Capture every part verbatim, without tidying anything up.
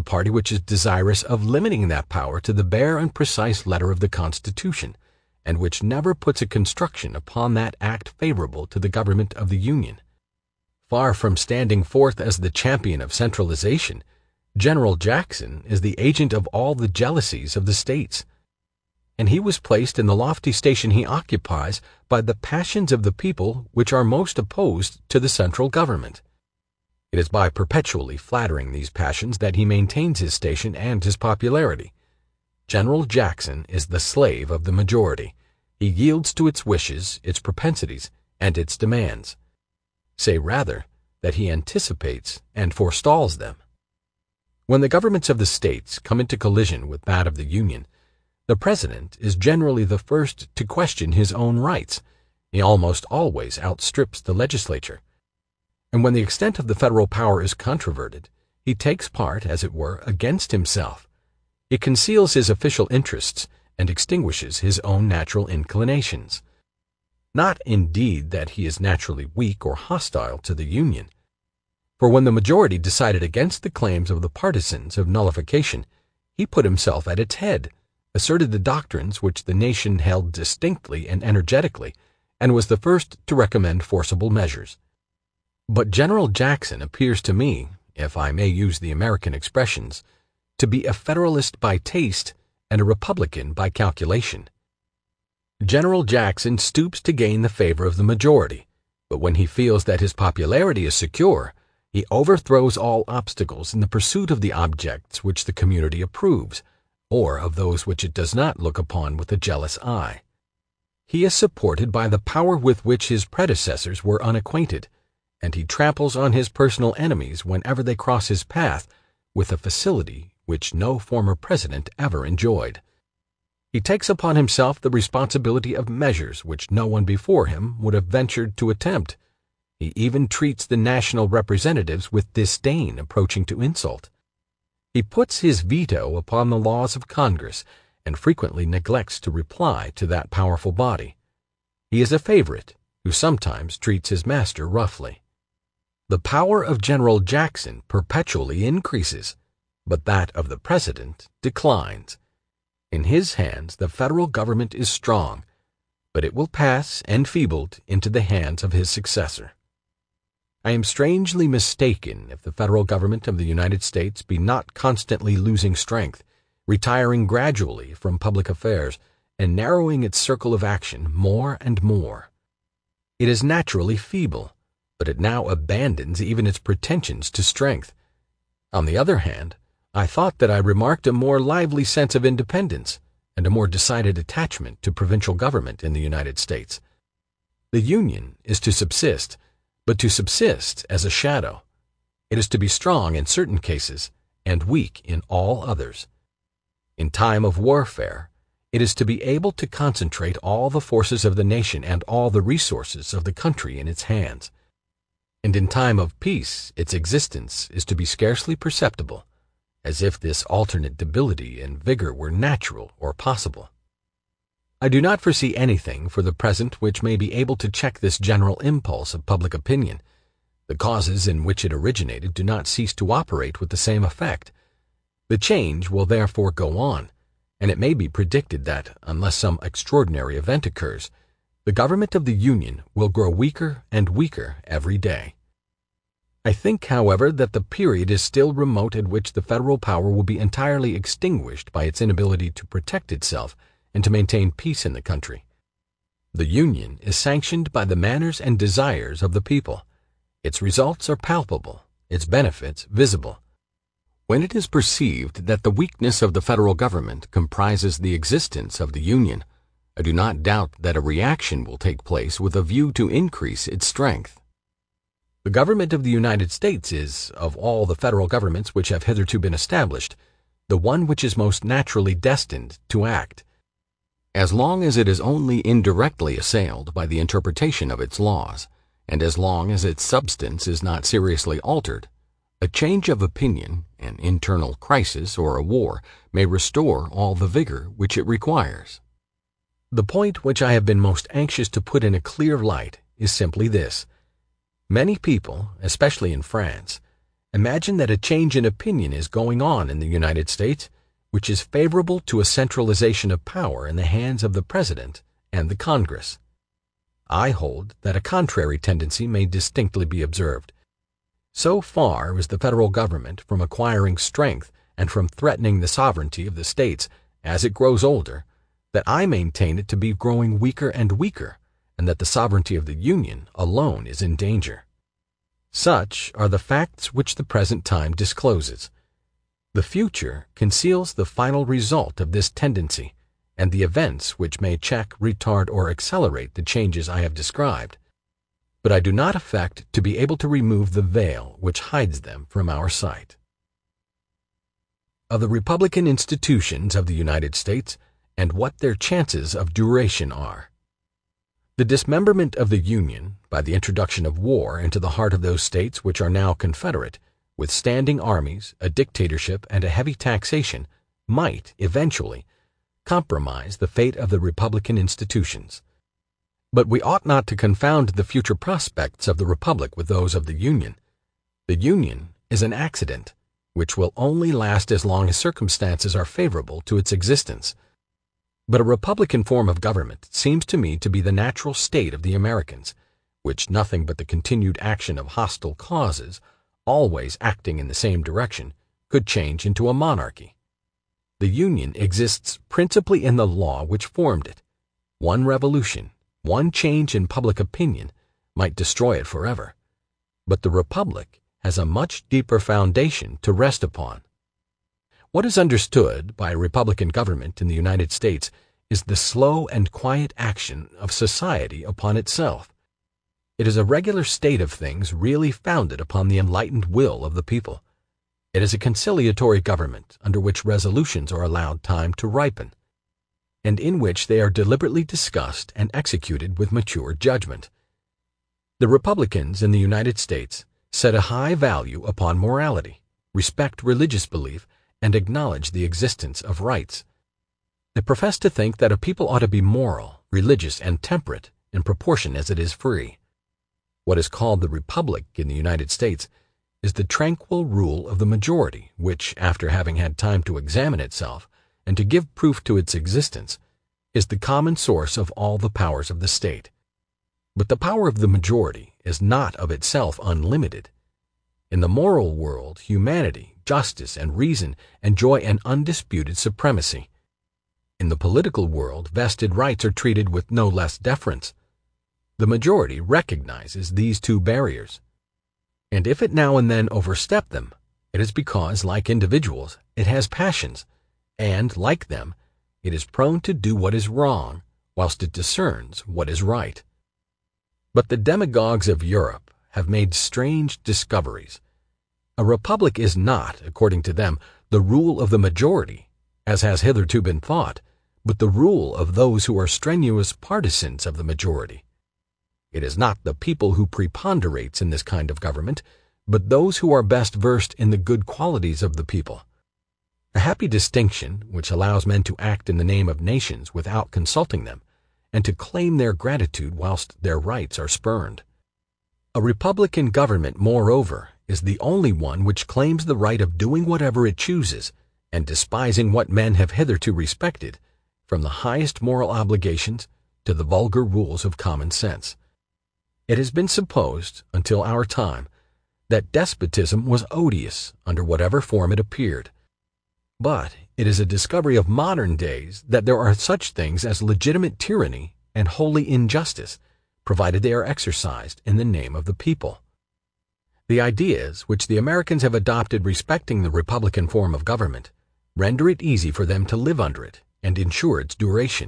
party which is desirous of limiting that power to the bare and precise letter of the Constitution, and which never puts a construction upon that act favorable to the government of the Union. Far from standing forth as the champion of centralization, General Jackson is the agent of all the jealousies of the states, and he was placed in the lofty station he occupies by the passions of the people which are most opposed to the central government. It is by perpetually flattering these passions that he maintains his station and his popularity. General Jackson is the slave of the majority. He yields to its wishes, its propensities, and its demands. Say rather that he anticipates and forestalls them. When the governments of the states come into collision with that of the Union, the President is generally the first to question his own rights. He almost always outstrips the legislature. And when the extent of the federal power is controverted, he takes part, as it were, against himself. He conceals his official interests and extinguishes his own natural inclinations. Not indeed that he is naturally weak or hostile to the Union, for when the majority decided against the claims of the partisans of nullification, he put himself at its head, asserted the doctrines which the nation held distinctly and energetically, and was the first to recommend forcible measures. But General Jackson appears to me, if I may use the American expressions, to be a Federalist by taste and a Republican by calculation. General Jackson stoops to gain the favor of the majority, but when he feels that his popularity is secure, he overthrows all obstacles in the pursuit of the objects which the community approves, or of those which it does not look upon with a jealous eye. He is supported by the power with which his predecessors were unacquainted, and he tramples on his personal enemies whenever they cross his path with a facility which no former president ever enjoyed. He takes upon himself the responsibility of measures which no one before him would have ventured to attempt. He even treats the national representatives with disdain approaching to insult. He puts his veto upon the laws of Congress and frequently neglects to reply to that powerful body. He is a favorite who sometimes treats his master roughly. The power of General Jackson perpetually increases, but that of the President declines. In his hands the federal government is strong, but it will pass, enfeebled, into the hands of his successor. I am strangely mistaken if the federal government of the United States be not constantly losing strength, retiring gradually from public affairs, and narrowing its circle of action more and more. It is naturally feeble, but it now abandons even its pretensions to strength. On the other hand, I thought that I remarked a more lively sense of independence and a more decided attachment to provincial government in the United States. The Union is to subsist, but to subsist as a shadow. It is to be strong in certain cases and weak in all others. In time of warfare, it is to be able to concentrate all the forces of the nation and all the resources of the country in its hands. And in time of peace, its existence is to be scarcely perceptible, as if this alternate debility and vigor were natural or possible. I do not foresee anything for the present which may be able to check this general impulse of public opinion. The causes in which it originated do not cease to operate with the same effect. The change will therefore go on, and it may be predicted that, unless some extraordinary event occurs, the government of the Union will grow weaker and weaker every day. I think, however, that the period is still remote at which the federal power will be entirely extinguished by its inability to protect itself and to maintain peace in the country. The Union is sanctioned by the manners and desires of the people. Its results are palpable, its benefits visible. When it is perceived that the weakness of the federal government comprises the existence of the Union, I do not doubt that a reaction will take place with a view to increase its strength. The government of the United States is, of all the federal governments which have hitherto been established, the one which is most naturally destined to act. As long as it is only indirectly assailed by the interpretation of its laws, and as long as its substance is not seriously altered, a change of opinion, an internal crisis, or a war may restore all the vigor which it requires. The point which I have been most anxious to put in a clear light is simply this. Many people, especially in France, Imagine that a change in opinion is going on in the United States, which is favorable to a centralization of power in the hands of the President and the Congress. I hold that a contrary tendency may distinctly be observed. So far is the federal government from acquiring strength and from threatening the sovereignty of the states as it grows older, that I maintain it to be growing weaker and weaker, and that the sovereignty of the Union alone is in danger. Such are the facts which the present time discloses. The future conceals the final result of this tendency and the events which may check, retard, or accelerate the changes I have described, but I do not affect to be able to remove the veil which hides them from our sight. Of the Republican institutions of the United States and what their chances of duration are. The dismemberment of the Union, by the introduction of war into the heart of those states which are now Confederate, with standing armies, a dictatorship, and a heavy taxation, might, eventually, compromise the fate of the Republican institutions. But we ought not to confound the future prospects of the Republic with those of the Union. The Union is an accident, which will only last as long as circumstances are favorable to its existence. But a Republican form of government seems to me to be the natural state of the Americans, which nothing but the continued action of hostile causes, always acting in the same direction, could change into a monarchy. The Union exists principally in the law which formed it. One revolution, one change in public opinion, might destroy it forever. But the Republic has a much deeper foundation to rest upon. What is understood by a Republican government in the United States is the slow and quiet action of society upon itself. It is a regular state of things really founded upon the enlightened will of the people. It is a conciliatory government under which resolutions are allowed time to ripen, and in which they are deliberately discussed and executed with mature judgment. The Republicans in the United States set a high value upon morality, respect religious belief, and acknowledge the existence of rights. They profess to think that a people ought to be moral, religious, and temperate in proportion as it is free. What is called the Republic in the United States is the tranquil rule of the majority, which, after having had time to examine itself and to give proof to its existence, is the common source of all the powers of the state. But the power of the majority is not of itself unlimited. In the moral world, humanity, justice, and reason enjoy an undisputed supremacy. In the political world, vested rights are treated with no less deference. The majority recognizes these two barriers, and if it now and then overstep them, it is because, like individuals, it has passions, and, like them, it is prone to do what is wrong, whilst it discerns what is right. But the demagogues of Europe have made strange discoveries. A republic is not, according to them, the rule of the majority, as has hitherto been thought, but the rule of those who are strenuous partisans of the majority. It is not the people who preponderates in this kind of government, but those who are best versed in the good qualities of the people. A happy distinction which allows men to act in the name of nations without consulting them, and to claim their gratitude whilst their rights are spurned. A republican government, moreover, is the only one which claims the right of doing whatever it chooses, and despising what men have hitherto respected, from the highest moral obligations to the vulgar rules of common sense. It has been supposed, until our time, that despotism was odious under whatever form it appeared. But it is a discovery of modern days that there are such things as legitimate tyranny and holy injustice, provided they are exercised in the name of the people. The ideas which the Americans have adopted respecting the republican form of government render it easy for them to live under it and ensure its duration.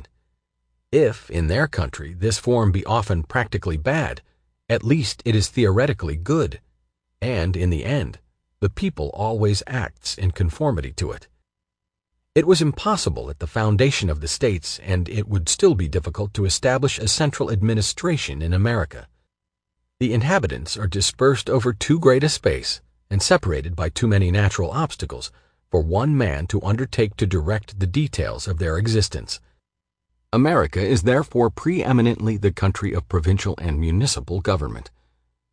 If, in their country, this form be often practically bad, at least it is theoretically good, and, in the end, the people always acts in conformity to it. It was impossible at the foundation of the states, and it would still be difficult to establish a central administration in America. The inhabitants are dispersed over too great a space, and separated by too many natural obstacles, for one man to undertake to direct the details of their existence. America is therefore preeminently the country of provincial and municipal government.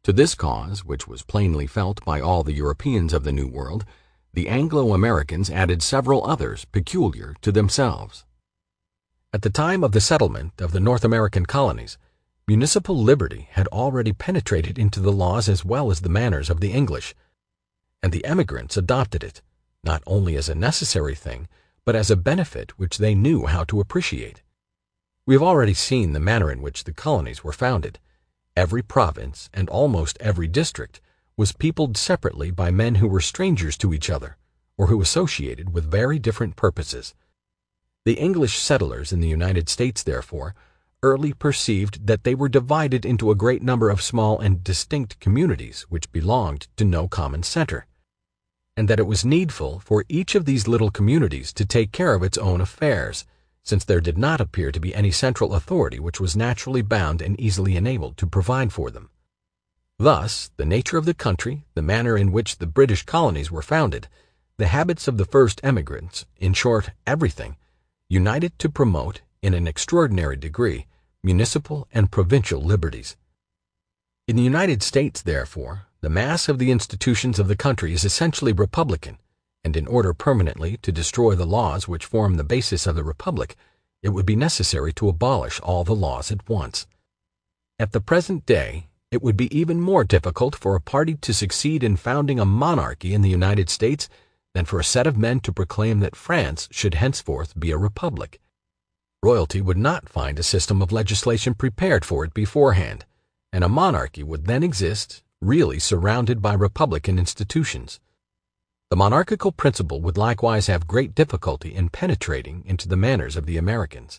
To this cause, which was plainly felt by all the Europeans of the New World, the Anglo-Americans added several others peculiar to themselves. At the time of the settlement of the North American colonies, municipal liberty had already penetrated into the laws as well as the manners of the English, and the emigrants adopted it, not only as a necessary thing, but as a benefit which they knew how to appreciate. We have already seen the manner in which the colonies were founded. Every province and almost every district was peopled separately by men who were strangers to each other, or who associated with very different purposes. The English settlers in the United States, therefore, early perceived that they were divided into a great number of small and distinct communities which belonged to no common center, and that it was needful for each of these little communities to take care of its own affairs, since there did not appear to be any central authority which was naturally bound and easily enabled to provide for them. Thus, the nature of the country, the manner in which the British colonies were founded, the habits of the first emigrants, in short, everything, united to promote, in an extraordinary degree, municipal and provincial liberties. In the United States, therefore, the mass of the institutions of the country is essentially republican, and in order permanently to destroy the laws which form the basis of the republic, it would be necessary to abolish all the laws at once. At the present day, it would be even more difficult for a party to succeed in founding a monarchy in the United States than for a set of men to proclaim that France should henceforth be a republic. Royalty would not find a system of legislation prepared for it beforehand, and a monarchy would then exist, really surrounded by republican institutions. The monarchical principle would likewise have great difficulty in penetrating into the manners of the Americans.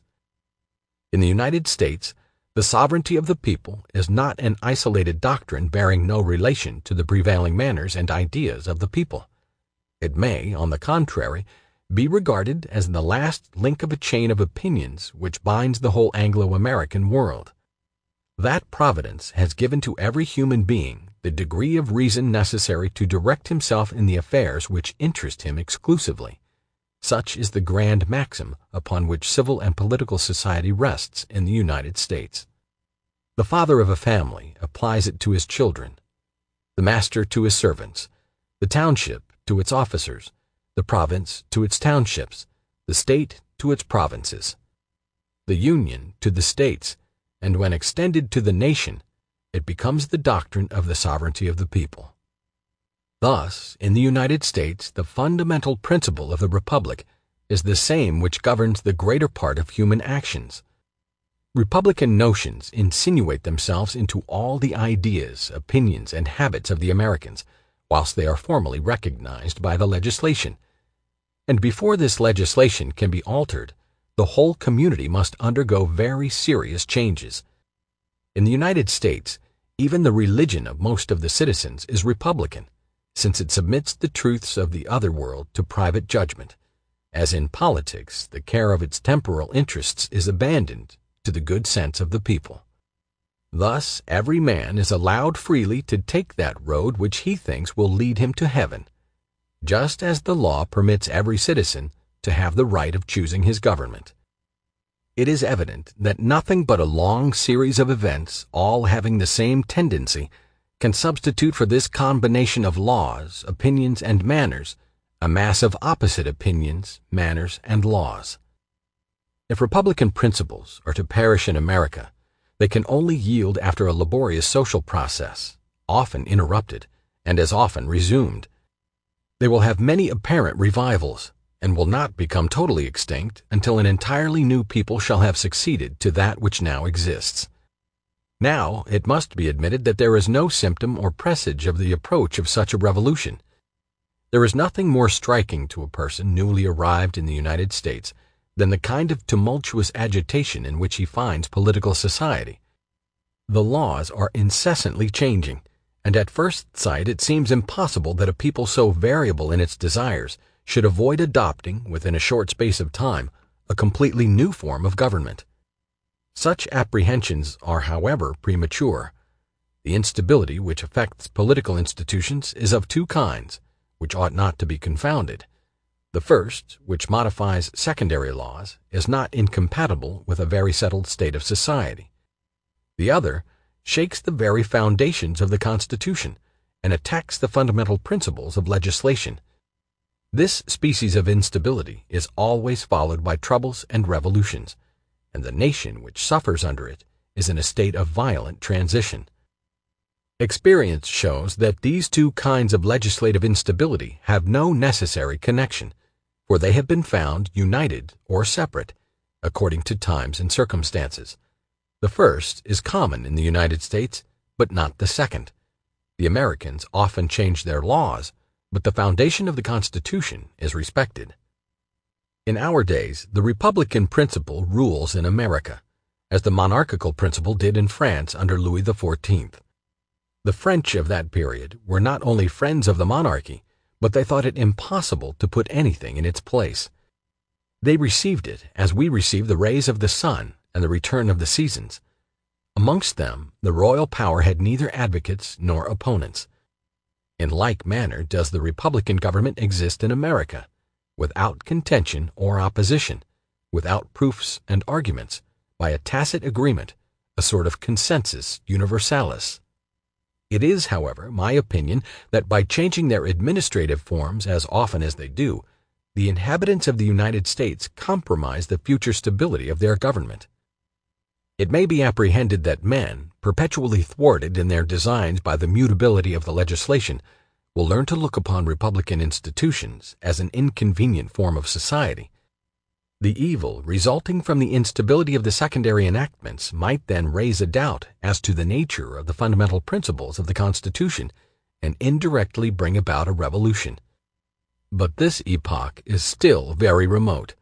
In the United States, the sovereignty of the people is not an isolated doctrine bearing no relation to the prevailing manners and ideas of the people. It may, on the contrary, be regarded as the last link of a chain of opinions which binds the whole Anglo-American world. That Providence has given to every human being the degree of reason necessary to direct himself in the affairs which interest him exclusively. Such is the grand maxim upon which civil and political society rests in the United States. The father of a family applies it to his children, the master to his servants, the township to its officers, the province to its townships, the state to its provinces, the union to the states, and when extended to the nation, it becomes the doctrine of the sovereignty of the people. Thus, in the United States, the fundamental principle of the republic is the same which governs the greater part of human actions. Republican notions insinuate themselves into all the ideas, opinions, and habits of the Americans, whilst they are formally recognized by the legislation. And before this legislation can be altered, the whole community must undergo very serious changes. In the United States, even the religion of most of the citizens is republican, since it submits the truths of the other world to private judgment. As in politics, the care of its temporal interests is abandoned to the good sense of the people. Thus, every man is allowed freely to take that road which he thinks will lead him to heaven, just as the law permits every citizen to have the right of choosing his government. It is evident that nothing but a long series of events, all having the same tendency, can substitute for this combination of laws, opinions, and manners a mass of opposite opinions, manners, and laws. If republican principles are to perish in America, they can only yield after a laborious social process, often interrupted, and as often resumed. They will have many apparent revivals, and will not become totally extinct until an entirely new people shall have succeeded to that which now exists. Now, it must be admitted that there is no symptom or presage of the approach of such a revolution. There is nothing more striking to a person newly arrived in the United States than the kind of tumultuous agitation in which he finds political society. The laws are incessantly changing, and at first sight it seems impossible that a people so variable in its desires should avoid adopting, within a short space of time, a completely new form of government. Such apprehensions are, however, premature. The instability which affects political institutions is of two kinds, which ought not to be confounded. The first, which modifies secondary laws, is not incompatible with a very settled state of society. The other shakes the very foundations of the Constitution and attacks the fundamental principles of legislation. This species of instability is always followed by troubles and revolutions, and the nation which suffers under it is in a state of violent transition. Experience shows that these two kinds of legislative instability have no necessary connection, for they have been found united or separate, according to times and circumstances. The first is common in the United States, but not the second. The Americans often change their laws, but the foundation of the Constitution is respected. In our days, the Republican principle rules in America, as the monarchical principle did in France under Louis the fourteenth. The French of that period were not only friends of the monarchy, but they thought it impossible to put anything in its place. They received it as we receive the rays of the sun and the return of the seasons. Amongst them, the royal power had neither advocates nor opponents. In like manner does the Republican government exist in America, without contention or opposition, without proofs and arguments, by a tacit agreement, a sort of consensus universalis. It is, however, my opinion that by changing their administrative forms as often as they do, the inhabitants of the United States compromise the future stability of their government. It may be apprehended that men, perpetually thwarted in their designs by the mutability of the legislation, will learn to look upon Republican institutions as an inconvenient form of society. The evil resulting from the instability of the secondary enactments might then raise a doubt as to the nature of the fundamental principles of the Constitution and indirectly bring about a revolution. But this epoch is still very remote.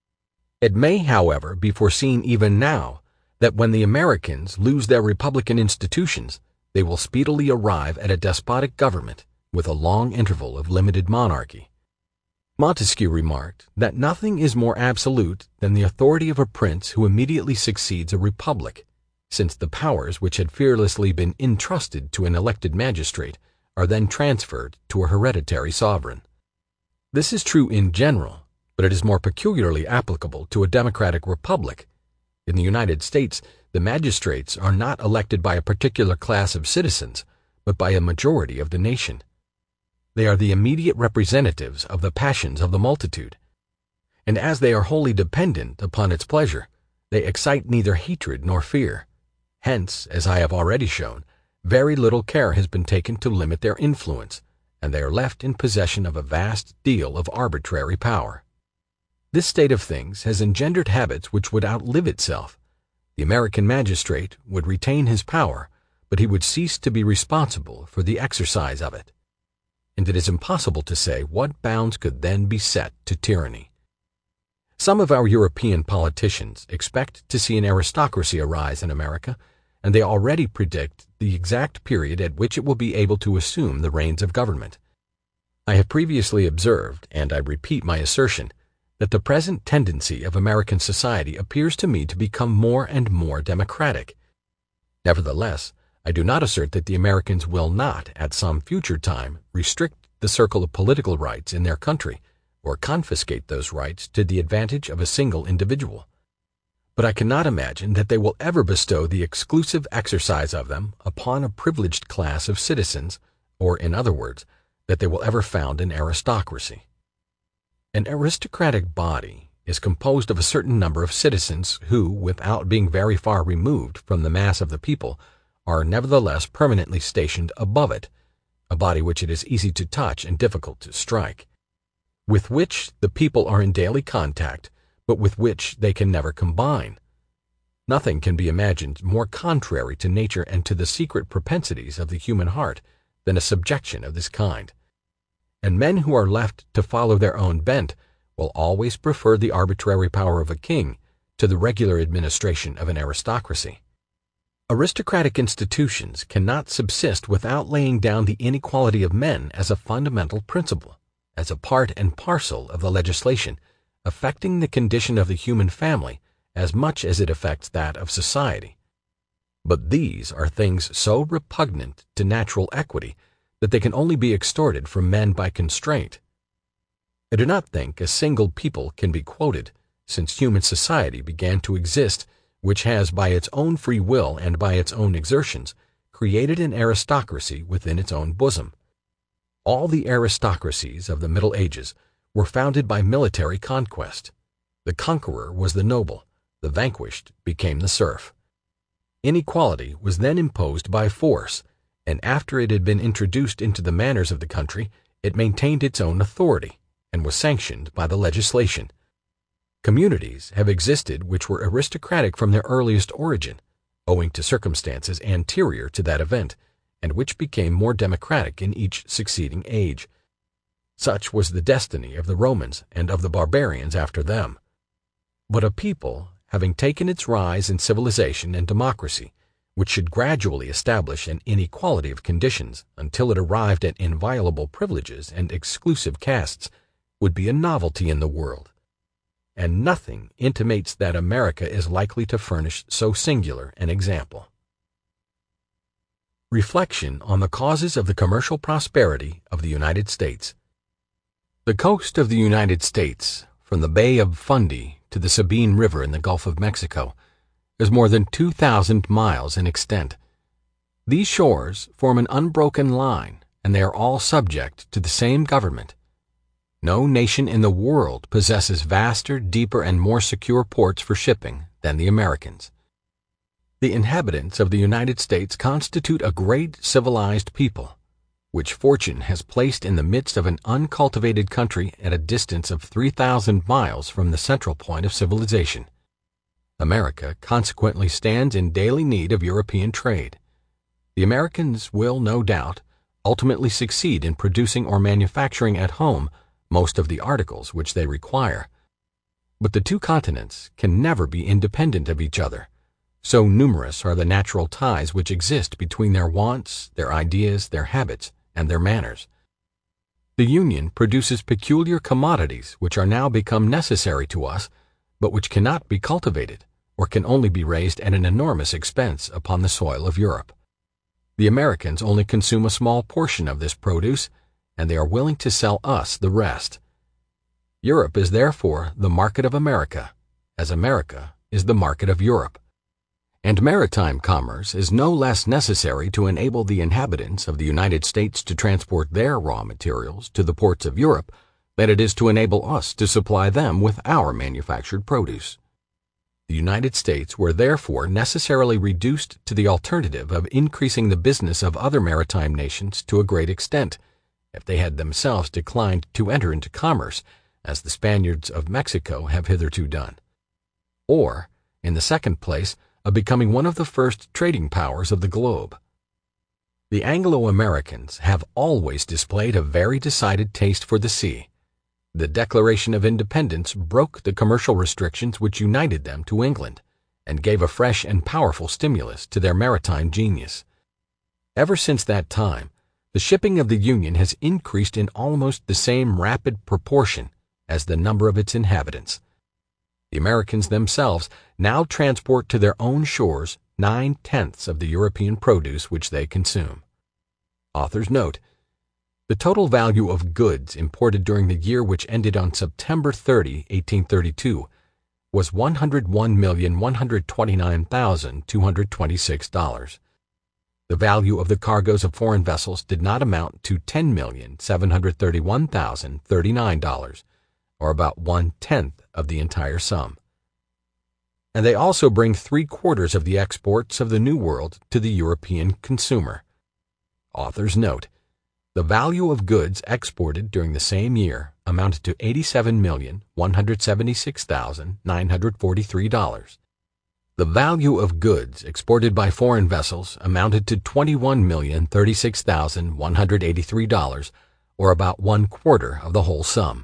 It may, however, be foreseen even now that when the Americans lose their republican institutions, they will speedily arrive at a despotic government with a long interval of limited monarchy. Montesquieu remarked that nothing is more absolute than the authority of a prince who immediately succeeds a republic, since the powers which had fearlessly been entrusted to an elected magistrate are then transferred to a hereditary sovereign. This is true in general, but it is more peculiarly applicable to a democratic republic. In the United States, the magistrates are not elected by a particular class of citizens, but by a majority of the nation. They are the immediate representatives of the passions of the multitude, and as they are wholly dependent upon its pleasure, they excite neither hatred nor fear. Hence, as I have already shown, very little care has been taken to limit their influence, and they are left in possession of a vast deal of arbitrary power. This state of things has engendered habits which would outlive itself. The American magistrate would retain his power, but he would cease to be responsible for the exercise of it. And it is impossible to say what bounds could then be set to tyranny. Some of our European politicians expect to see an aristocracy arise in America, and they already predict the exact period at which it will be able to assume the reins of government. I have previously observed, and I repeat my assertion, that the present tendency of American society appears to me to become more and more democratic. Nevertheless, I do not assert that the Americans will not, at some future time, restrict the circle of political rights in their country, or confiscate those rights to the advantage of a single individual. But I cannot imagine that they will ever bestow the exclusive exercise of them upon a privileged class of citizens, or, in other words, that they will ever found an aristocracy. An aristocratic body is composed of a certain number of citizens who, without being very far removed from the mass of the people, are nevertheless permanently stationed above it, a body which it is easy to touch and difficult to strike, with which the people are in daily contact, but with which they can never combine. Nothing can be imagined more contrary to nature and to the secret propensities of the human heart than a subjection of this kind. And men who are left to follow their own bent will always prefer the arbitrary power of a king to the regular administration of an aristocracy. Aristocratic institutions cannot subsist without laying down the inequality of men as a fundamental principle, as a part and parcel of the legislation, affecting the condition of the human family as much as it affects that of society. But these are things so repugnant to natural equity that they can only be extorted from men by constraint. I do not think a single people can be quoted, since human society began to exist, which has by its own free will and by its own exertions created an aristocracy within its own bosom. All the aristocracies of the Middle Ages were founded by military conquest. The conqueror was the noble, the vanquished became the serf. Inequality was then imposed by force, and after it had been introduced into the manners of the country, it maintained its own authority, and was sanctioned by the legislation. Communities have existed which were aristocratic from their earliest origin, owing to circumstances anterior to that event, and which became more democratic in each succeeding age. Such was the destiny of the Romans and of the barbarians after them. But a people, having taken its rise in civilization and democracy, which should gradually establish an inequality of conditions until it arrived at inviolable privileges and exclusive castes, would be a novelty in the world. And nothing intimates that America is likely to furnish so singular an example. Reflection on the causes of the commercial prosperity of the United States. The coast of the United States, from the Bay of Fundy to the Sabine River in the Gulf of Mexico, is more than two thousand miles in extent. These shores form an unbroken line, and they are all subject to the same government. No nation in the world possesses vaster, deeper, and more secure ports for shipping than the Americans. The inhabitants of the United States constitute a great civilized people, which fortune has placed in the midst of an uncultivated country at a distance of three thousand miles from the central point of civilization. America consequently stands in daily need of European trade. The Americans will, no doubt, ultimately succeed in producing or manufacturing at home most of the articles which they require. But the two continents can never be independent of each other. So numerous are the natural ties which exist between their wants, their ideas, their habits, and their manners. The Union produces peculiar commodities which are now become necessary to us, but which cannot be cultivated, or can only be raised at an enormous expense upon the soil of Europe. The Americans only consume a small portion of this produce, and they are willing to sell us the rest. Europe is therefore the market of America, as America is the market of Europe. And maritime commerce is no less necessary to enable the inhabitants of the United States to transport their raw materials to the ports of Europe than it is to enable us to supply them with our manufactured produce. The United States were therefore necessarily reduced to the alternative of increasing the business of other maritime nations to a great extent, if they had themselves declined to enter into commerce, as the Spaniards of Mexico have hitherto done. Or, in the second place, of becoming one of the first trading powers of the globe. The Anglo-Americans have always displayed a very decided taste for the sea. The Declaration of Independence broke the commercial restrictions which united them to England, and gave a fresh and powerful stimulus to their maritime genius. Ever since that time, the shipping of the Union has increased in almost the same rapid proportion as the number of its inhabitants. The Americans themselves now transport to their own shores nine-tenths of the European produce which they consume. Author's note: the total value of goods imported during the year which ended on September thirtieth, eighteen thirty-two, was one hundred one million, one hundred twenty-nine thousand, two hundred twenty-six dollars. The value of the cargoes of foreign vessels did not amount to ten million, seven hundred thirty-one thousand, thirty-nine dollars, or about one-tenth of the entire sum. And they also bring three-quarters of the exports of the New World to the European consumer. Author's note: the value of goods exported during the same year amounted to eighty-seven million, one hundred seventy-six thousand, nine hundred forty-three dollars. The value of goods exported by foreign vessels amounted to twenty-one million, thirty-six thousand, one hundred eighty-three dollars, or about one-quarter of the whole sum.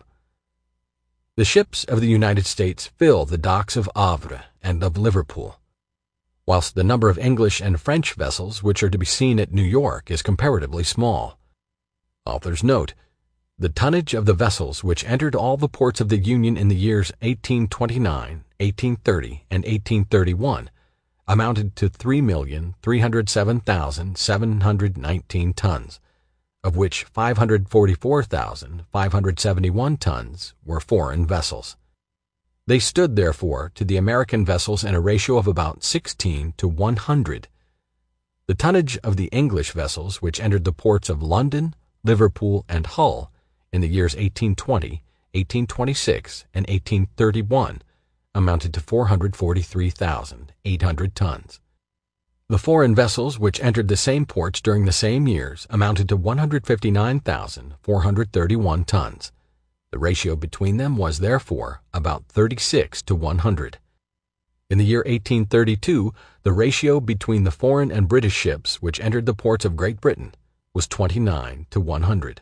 The ships of the United States fill the docks of Havre and of Liverpool, whilst the number of English and French vessels which are to be seen at New York is comparatively small. Author's note: the tonnage of the vessels which entered all the ports of the Union in the years eighteen twenty-nine, eighteen thirty, and eighteen thirty-one amounted to three million, three hundred seven thousand, seven hundred nineteen tons, of which five hundred forty-four thousand, five hundred seventy-one tons were foreign vessels. They stood, therefore, to the American vessels in a ratio of about sixteen to one hundred. The tonnage of the English vessels which entered the ports of London, Liverpool, and Hull in the years eighteen twenty, eighteen twenty-six, and eighteen thirty-one amounted to four hundred forty-three thousand eight hundred tons. The foreign vessels which entered the same ports during the same years amounted to one hundred fifty-nine thousand four hundred thirty-one tons. The ratio between them was, therefore, about thirty-six to one hundred. In the year eighteen thirty-two, the ratio between the foreign and British ships which entered the ports of Great Britain was twenty-nine to one hundred.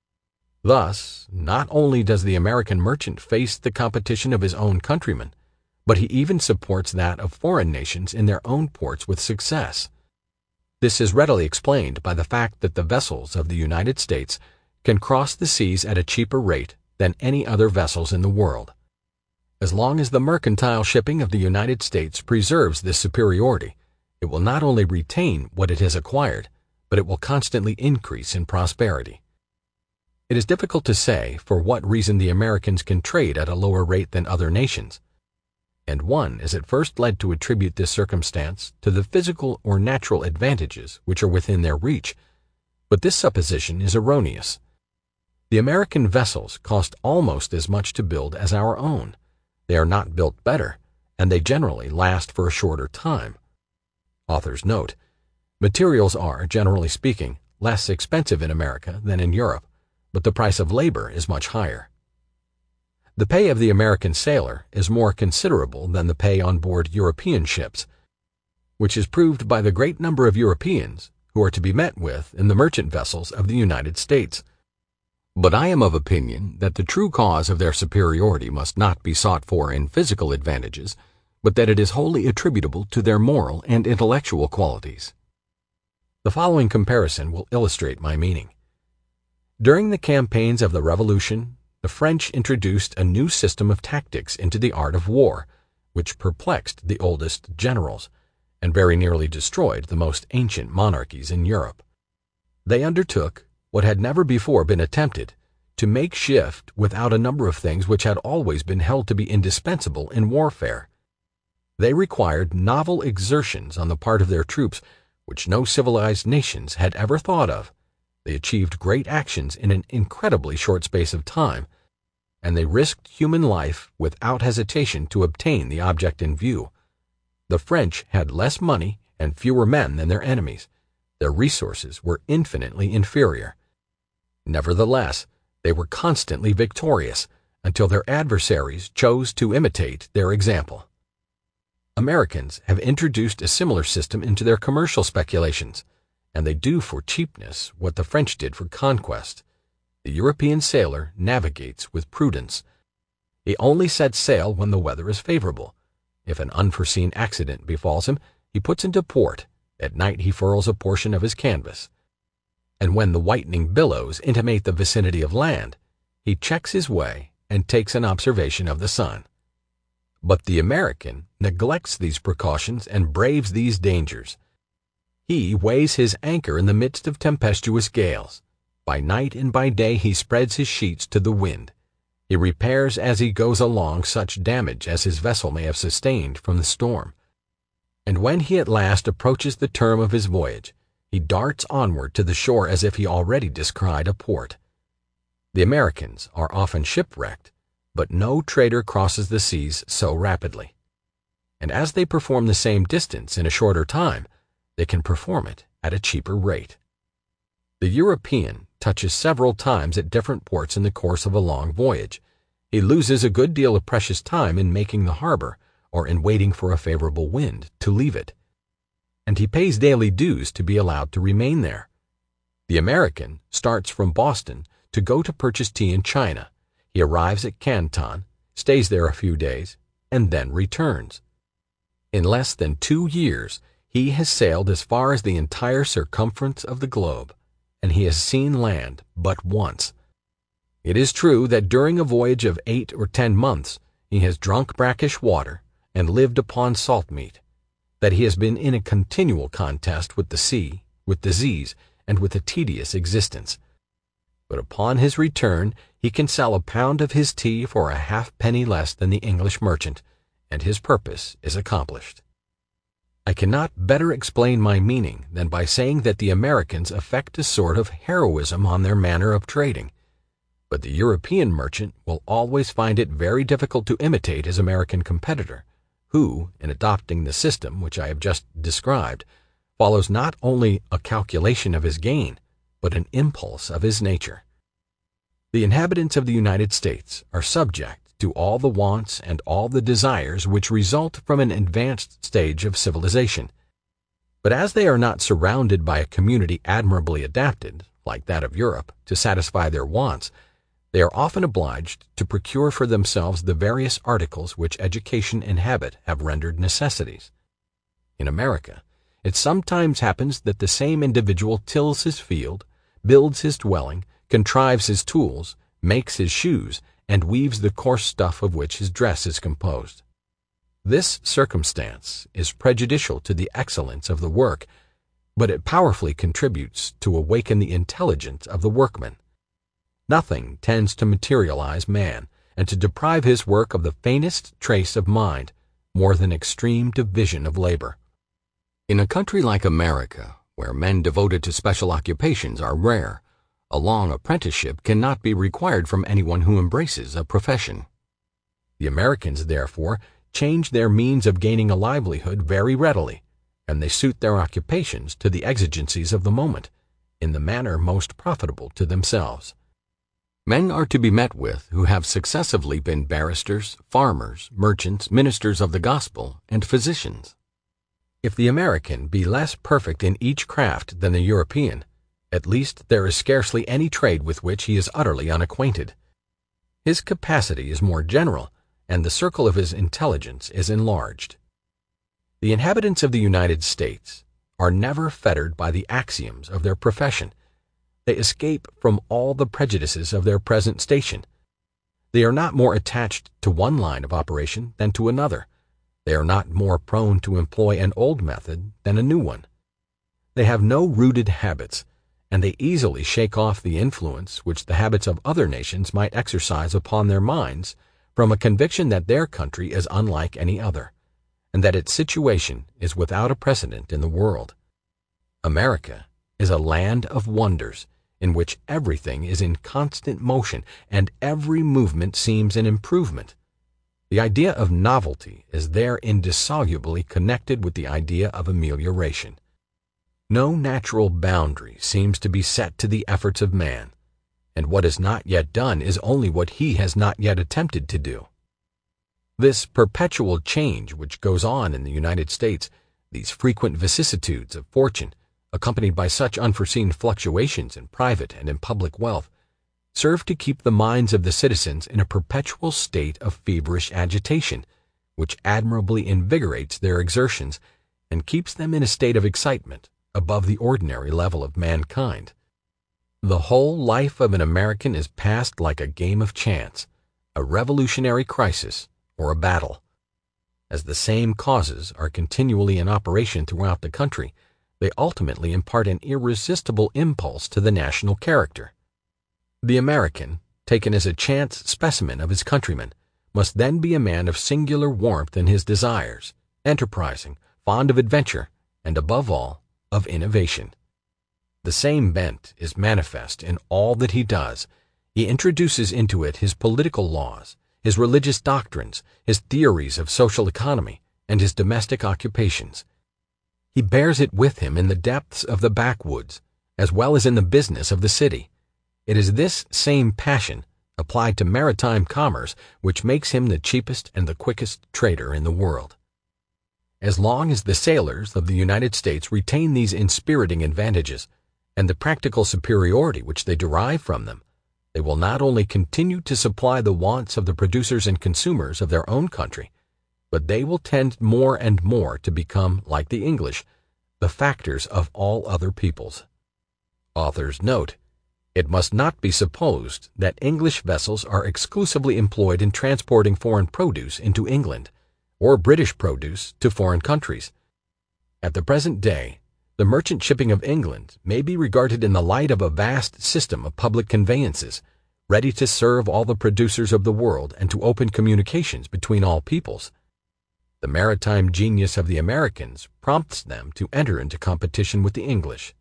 Thus, not only does the American merchant face the competition of his own countrymen, but he even supports that of foreign nations in their own ports with success. This is readily explained by the fact that the vessels of the United States can cross the seas at a cheaper rate than any other vessels in the world. As long as the mercantile shipping of the United States preserves this superiority, it will not only retain what it has acquired, but it will constantly increase in prosperity. It is difficult to say for what reason the Americans can trade at a lower rate than other nations, and one is at first led to attribute this circumstance to the physical or natural advantages which are within their reach, but this supposition is erroneous. The American vessels cost almost as much to build as our own. They are not built better, and they generally last for a shorter time. Author's note: materials are, generally speaking, less expensive in America than in Europe, but the price of labor is much higher. The pay of the American sailor is more considerable than the pay on board European ships, which is proved by the great number of Europeans who are to be met with in the merchant vessels of the United States. But I am of opinion that the true cause of their superiority must not be sought for in physical advantages, but that it is wholly attributable to their moral and intellectual qualities. The following comparison will illustrate my meaning. During the campaigns of the Revolution, the French introduced a new system of tactics into the art of war, which perplexed the oldest generals, and very nearly destroyed the most ancient monarchies in Europe. They undertook, what had never before been attempted, to make shift without a number of things which had always been held to be indispensable in warfare. They required novel exertions on the part of their troops which no civilized nations had ever thought of. They achieved great actions in an incredibly short space of time, and they risked human life without hesitation to obtain the object in view. The French had less money and fewer men than their enemies. Their resources were infinitely inferior. Nevertheless, they were constantly victorious until their adversaries chose to imitate their example. Americans have introduced a similar system into their commercial speculations, and they do for cheapness what the French did for conquest. The European sailor navigates with prudence. He only sets sail when the weather is favorable. If an unforeseen accident befalls him, he puts into port. At night he furls a portion of his canvas. And when the whitening billows intimate the vicinity of land, he checks his way and takes an observation of the sun. But the American neglects these precautions and braves these dangers. He weighs his anchor in the midst of tempestuous gales. By night and by day he spreads his sheets to the wind. He repairs as he goes along such damage as his vessel may have sustained from the storm. And when he at last approaches the term of his voyage, he darts onward to the shore as if he already descried a port. The Americans are often shipwrecked, but no trader crosses the seas so rapidly. And as they perform the same distance in a shorter time, they can perform it at a cheaper rate. The European touches several times at different ports in the course of a long voyage. He loses a good deal of precious time in making the harbor or in waiting for a favorable wind to leave it. And he pays daily dues to be allowed to remain there. The American starts from Boston to go to purchase tea in China. He arrives at Canton, stays there a few days, and then returns. In less than two years, he has sailed as far as the entire circumference of the globe, and he has seen land but once. It is true that during a voyage of eight or ten months he has drunk brackish water and lived upon salt meat, that he has been in a continual contest with the sea, with disease, and with a tedious existence. but upon his return he can sell a pound of his tea for a halfpenny less than the English merchant, and his purpose is accomplished. I cannot better explain my meaning than by saying that the Americans affect a sort of heroism on their manner of trading, but the European merchant will always find it very difficult to imitate his American competitor, who, in adopting the system which I have just described, follows not only a calculation of his gain, but an impulse of his nature. The inhabitants of the United States are subject to all the wants and all the desires which result from an advanced stage of civilization. But as they are not surrounded by a community admirably adapted, like that of Europe, to satisfy their wants, they are often obliged to procure for themselves the various articles which education and habit have rendered necessities. In America, it sometimes happens that the same individual tills his field, builds his dwelling, contrives his tools, makes his shoes, and weaves the coarse stuff of which his dress is composed. This circumstance is prejudicial to the excellence of the work, but it powerfully contributes to awaken the intelligence of the workman. Nothing tends to materialize man, and to deprive his work of the faintest trace of mind, more than extreme division of labor. In a country like America, where men devoted to special occupations are rare, a long apprenticeship cannot be required from anyone who embraces a profession. The Americans, therefore, change their means of gaining a livelihood very readily, and they suit their occupations to the exigencies of the moment, in the manner most profitable to themselves. Men are to be met with who have successively been barristers, farmers, merchants, ministers of the gospel, and physicians. If the American be less perfect in each craft than the European, at least there is scarcely any trade with which he is utterly unacquainted. His capacity is more general, and the circle of his intelligence is enlarged. The inhabitants of the United States are never fettered by the axioms of their profession. They escape from all the prejudices of their present station. They are not more attached to one line of operation than to another. They are not more prone to employ an old method than a new one. They have no rooted habits, and they easily shake off the influence which the habits of other nations might exercise upon their minds from a conviction that their country is unlike any other, and that its situation is without a precedent in the world. America is a land of wonders, in which everything is in constant motion and every movement seems an improvement. The idea of novelty is there indissolubly connected with the idea of amelioration. No natural boundary seems to be set to the efforts of man, and what is not yet done is only what he has not yet attempted to do. This perpetual change which goes on in the United States, these frequent vicissitudes of fortune, accompanied by such unforeseen fluctuations in private and in public wealth, serve to keep the minds of the citizens in a perpetual state of feverish agitation, which admirably invigorates their exertions and keeps them in a state of excitement above the ordinary level of mankind. The whole life of an American is passed like a game of chance, a revolutionary crisis, or a battle. As the same causes are continually in operation throughout the country, they ultimately impart an irresistible impulse to the national character. The American, taken as a chance specimen of his countrymen, must then be a man of singular warmth in his desires, enterprising, fond of adventure, and above all, of innovation. The same bent is manifest in all that he does. He introduces into it his political laws, his religious doctrines, his theories of social economy, and his domestic occupations. He bears it with him in the depths of the backwoods, as well as in the business of the city. It is this same passion, applied to maritime commerce, which makes him the cheapest and the quickest trader in the world. As long as the sailors of the United States retain these inspiriting advantages, and the practical superiority which they derive from them, they will not only continue to supply the wants of the producers and consumers of their own country, but they will tend more and more to become, like the English, the factors of all other peoples. Author's note: it must not be supposed that English vessels are exclusively employed in transporting foreign produce into England, or British produce to foreign countries. At the present day, The merchant shipping of England may be regarded in the light of a vast system of public conveyances, ready to serve all the producers of the world and to open communications between all peoples. The maritime genius of the Americans prompts them to enter into competition with the English.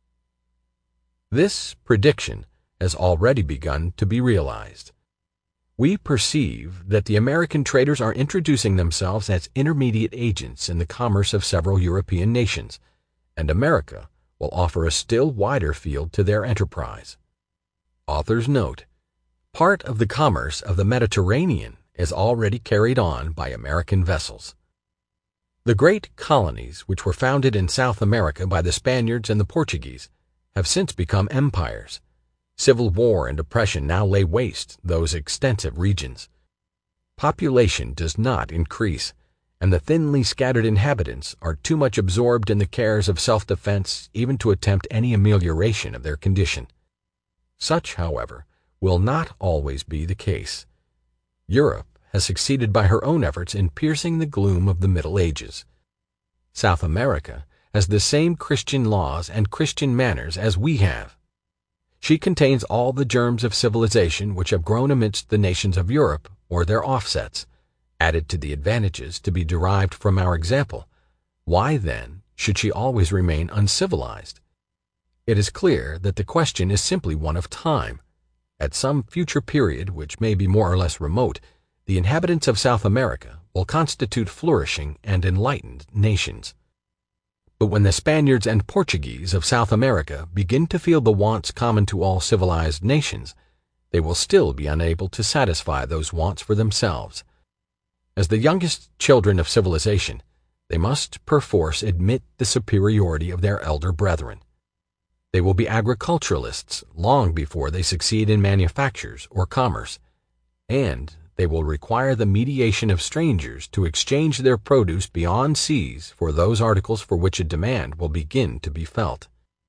This prediction has already begun to be realized. We perceive that the American traders are introducing themselves as intermediate agents in the commerce of several European nations, and America will offer a still wider field to their enterprise. Author's note: part of the commerce of the Mediterranean is already carried on by American vessels. The great colonies which were founded in South America by the Spaniards and the Portuguese have since become empires. Civil war and oppression now lay waste those extensive regions. Population does not increase, and the thinly scattered inhabitants are too much absorbed in the cares of self-defense even to attempt any amelioration of their condition. Such, however, will not always be the case. Europe has succeeded by her own efforts in piercing the gloom of the Middle Ages. South America has the same Christian laws and Christian manners as we have. She contains all the germs of civilization which have grown amidst the nations of Europe or their offsets, added to the advantages to be derived from our example. Why, then, should she always remain uncivilized? It is clear that the question is simply one of time. At some future period, which may be more or less remote, the inhabitants of South America will constitute flourishing and enlightened nations. But when the Spaniards and Portuguese of South America begin to feel the wants common to all civilized nations, they will still be unable to satisfy those wants for themselves. As the youngest children of civilization, they must perforce admit the superiority of their elder brethren. They will be agriculturalists long before they succeed in manufactures or commerce, and they will require the mediation of strangers to exchange their produce beyond seas for those articles for which a demand will begin to be felt.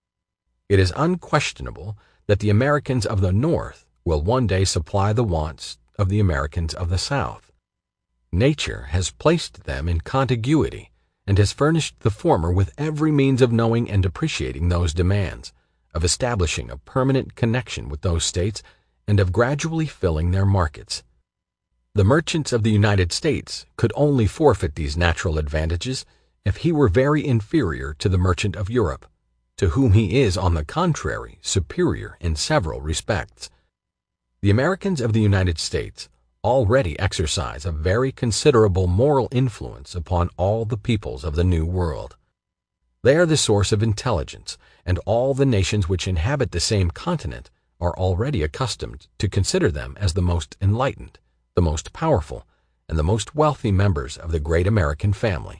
It is unquestionable that the Americans of the North will one day supply the wants of the Americans of the South. Nature has placed them in contiguity and has furnished the former with every means of knowing and appreciating those demands, of establishing a permanent connection with those states, and of gradually filling their markets. The merchants of the United States could only forfeit these natural advantages if he were very inferior to the merchant of Europe, to whom he is, on the contrary, superior in several respects. The Americans of the United States already exercise a very considerable moral influence upon all the peoples of the New World. They are the source of intelligence, and all the nations which inhabit the same continent are already accustomed to consider them as the most enlightened, the most powerful, and the most wealthy members of the great American family.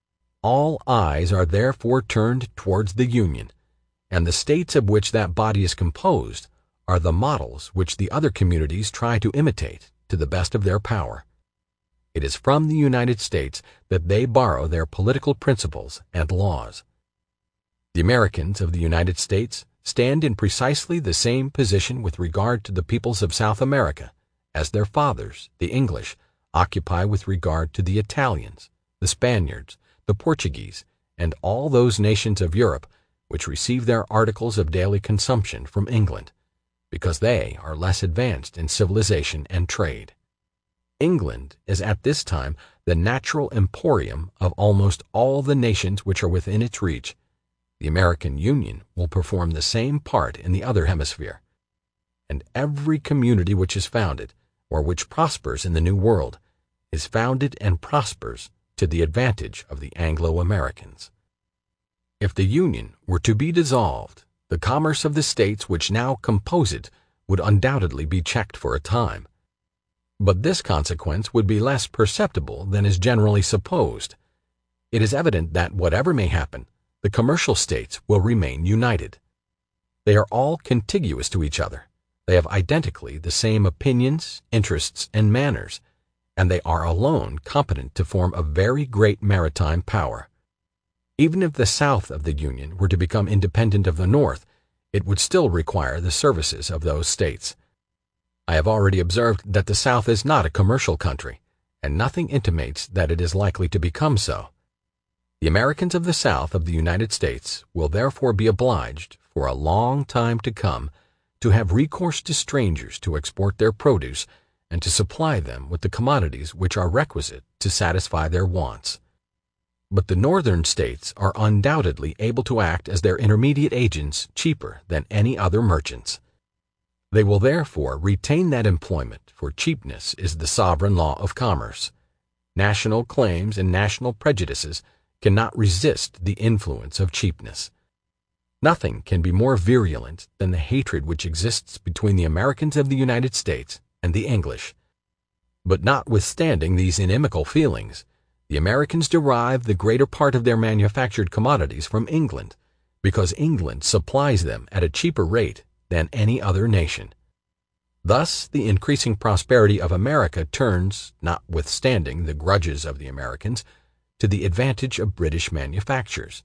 All eyes are therefore turned towards the Union, and the states of which that body is composed are the models which the other communities try to imitate to the best of their power. It is from the United States that they borrow their political principles and laws. The Americans of the United States stand in precisely the same position with regard to the peoples of South America as their fathers, the English, occupy with regard to the Italians, the Spaniards, the Portuguese, and all those nations of Europe which receive their articles of daily consumption from England, because they are less advanced in civilization and trade. England is at this time the natural emporium of almost all the nations which are within its reach. The American Union will perform the same part in the other hemisphere, and every community which is founded, or which prospers in the New World, is founded and prospers to the advantage of the Anglo-Americans. If the Union were to be dissolved, the commerce of the states which now compose it would undoubtedly be checked for a time. But this consequence would be less perceptible than is generally supposed. It is evident that whatever may happen, the commercial states will remain united. They are all contiguous to each other. They have identically the same opinions, interests, and manners, and they are alone competent to form a very great maritime power. Even if the South of the Union were to become independent of the North, it would still require the services of those states. I have already observed that the South is not a commercial country, and nothing intimates that it is likely to become so. The Americans of the South of the United States will therefore be obliged, for a long time to come, to have recourse to strangers to export their produce and to supply them with the commodities which are requisite to satisfy their wants. But the Northern States are undoubtedly able to act as their intermediate agents cheaper than any other merchants. They will therefore retain that employment, for cheapness is the sovereign law of commerce. National claims and national prejudices cannot resist the influence of cheapness. Nothing can be more virulent than the hatred which exists between the Americans of the United States and the English. But notwithstanding these inimical feelings, the Americans derive the greater part of their manufactured commodities from England, because England supplies them at a cheaper rate than any other nation. Thus the increasing prosperity of America turns, notwithstanding the grudges of the Americans, to the advantage of British manufactures.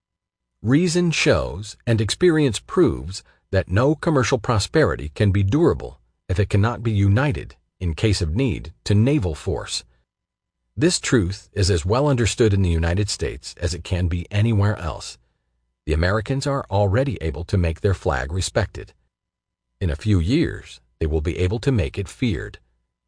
Reason shows and experience proves that no commercial prosperity can be durable if it cannot be united, in case of need, to naval force. This truth is as well understood in the United States as it can be anywhere else. The Americans are already able to make their flag respected. In a few years, they will be able to make it feared.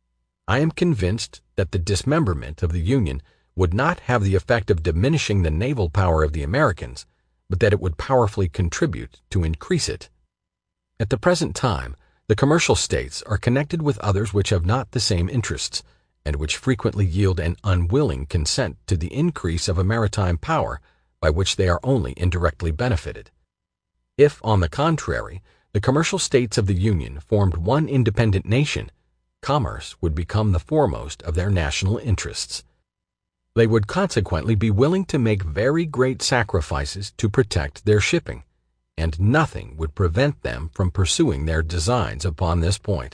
I am convinced that the dismemberment of the Union would not have the effect of diminishing the naval power of the Americans, but that it would powerfully contribute to increase it. At the present time, the commercial states are connected with others which have not the same interests, and which frequently yield an unwilling consent to the increase of a maritime power by which they are only indirectly benefited. If, on the contrary, the commercial states of the Union formed one independent nation, commerce would become the foremost of their national interests. They would consequently be willing to make very great sacrifices to protect their shipping, and nothing would prevent them from pursuing their designs upon this point.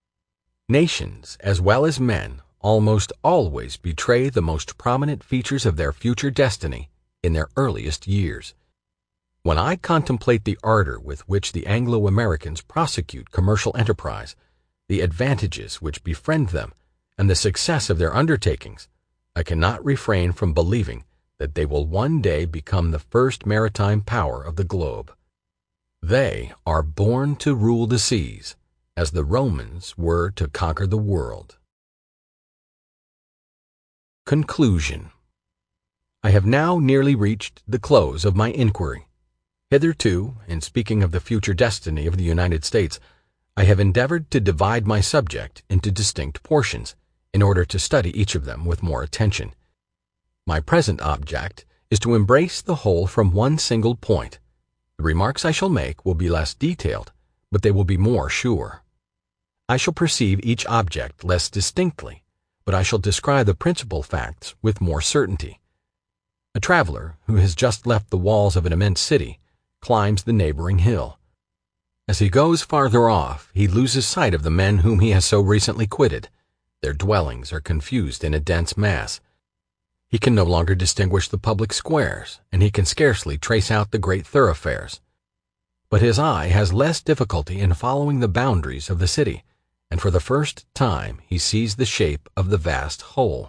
Nations, as well as men, almost always betray the most prominent features of their future destiny in their earliest years. When I contemplate the ardor with which the Anglo-Americans prosecute commercial enterprise, the advantages which befriend them, and the success of their undertakings, I cannot refrain from believing that they will one day become the first maritime power of the globe. They are born to rule the seas, as the Romans were to conquer the world. Conclusion. I have now nearly reached the close of my inquiry. Hitherto, in speaking of the future destiny of the United States, I have endeavored to divide my subject into distinct portions, in order to study each of them with more attention. My present object is to embrace the whole from one single point. The remarks I shall make will be less detailed, but they will be more sure. I shall perceive each object less distinctly, but I shall describe the principal facts with more certainty. A traveler who has just left the walls of an immense city climbs the neighboring hill. As he goes farther off, he loses sight of the men whom he has so recently quitted. Their dwellings are confused in a dense mass. He can no longer distinguish the public squares, and he can scarcely trace out the great thoroughfares. But his eye has less difficulty in following the boundaries of the city, and for the first time he sees the shape of the vast whole.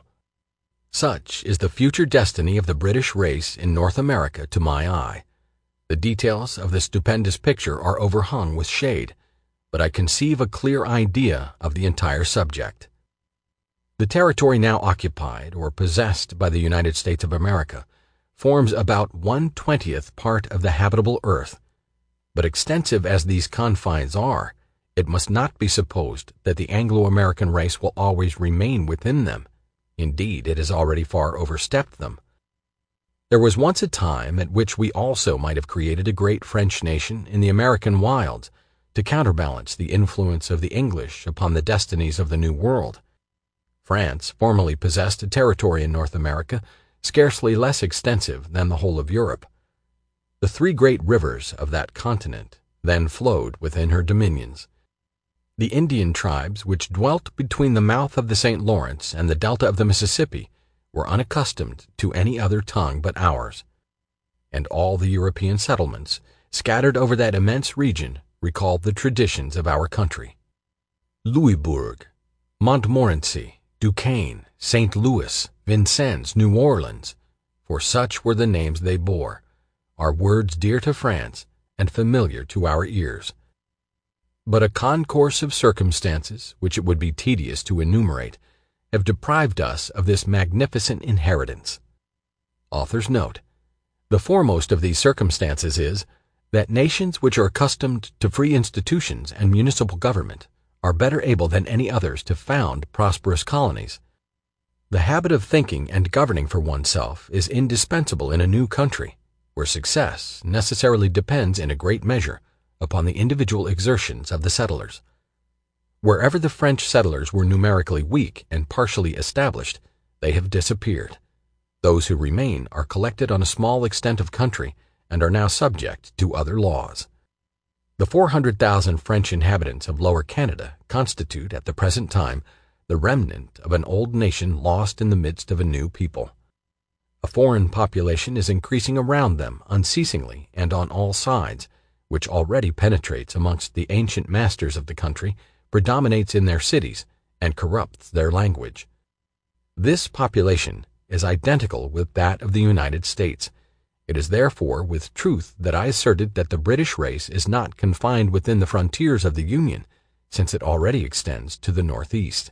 Such is the future destiny of the British race in North America to my eye. The details of the stupendous picture are overhung with shade, but I conceive a clear idea of the entire subject. The territory now occupied or possessed by the United States of America forms about one-twentieth part of the habitable earth, but extensive as these confines are, it must not be supposed that the Anglo-American race will always remain within them. Indeed, it has already far overstepped them. There was once a time at which we also might have created a great French nation in the American wilds to counterbalance the influence of the English upon the destinies of the New World. France formerly possessed a territory in North America scarcely less extensive than the whole of Europe. The three great rivers of that continent then flowed within her dominions. The Indian tribes which dwelt between the mouth of the Saint Lawrence and the delta of the Mississippi were unaccustomed to any other tongue but ours, and all the European settlements scattered over that immense region recalled the traditions of our country. Louisbourg, Montmorency, Duquesne, Saint Louis, Vincennes, New Orleans, for such were the names they bore, are words dear to France and familiar to our ears. But a concourse of circumstances, which it would be tedious to enumerate, have deprived us of this magnificent inheritance. Author's note: the foremost of these circumstances is, that nations which are accustomed to free institutions and municipal government are better able than any others to found prosperous colonies. The habit of thinking and governing for oneself is indispensable in a new country, where success necessarily depends in a great measure upon the individual exertions of the settlers. Wherever the French settlers were numerically weak and partially established, they have disappeared. Those who remain are collected on a small extent of country and are now subject to other laws. The four hundred thousand French inhabitants of Lower Canada constitute, at the present time, the remnant of an old nation lost in the midst of a new people. A foreign population is increasing around them unceasingly and on all sides, which already penetrates amongst the ancient masters of the country, predominates in their cities, and corrupts their language. This population is identical with that of the United States. It is therefore with truth that I asserted that the British race is not confined within the frontiers of the Union, since it already extends to the northeast.